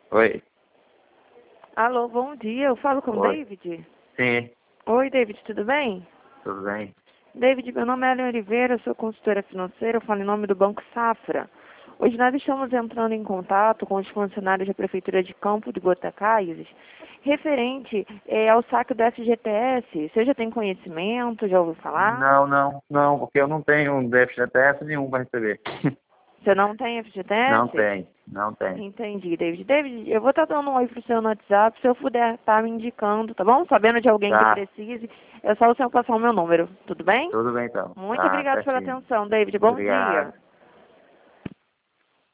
Oi. Alô, bom dia. Eu falo com o Oi. David? Sim, Oi, David, tudo bem? tudo bem? David, meu nome é Ellen Oliveira, eu sou consultora financeira, eu falo em nome do Banco Safra. Hoje nós estamos entrando em contato com os funcionários da Prefeitura de Campo de Goytacazes, referente ao saque do FGTS. Você já tem conhecimento, já ouviu falar? Não, porque eu não tenho FGTS nenhum para receber. Você não tem FGTS? Não tem. Entendi, David. David, eu vou estar dando um oi pro seu no WhatsApp, se eu puder estar me indicando, tá bom? Sabendo de alguém que Tá, precise, é só o senhor passar o meu número, tudo bem? tudo bem então. Muito Tá, obrigada pela certinho. atenção, David. Bom Obrigado. dia.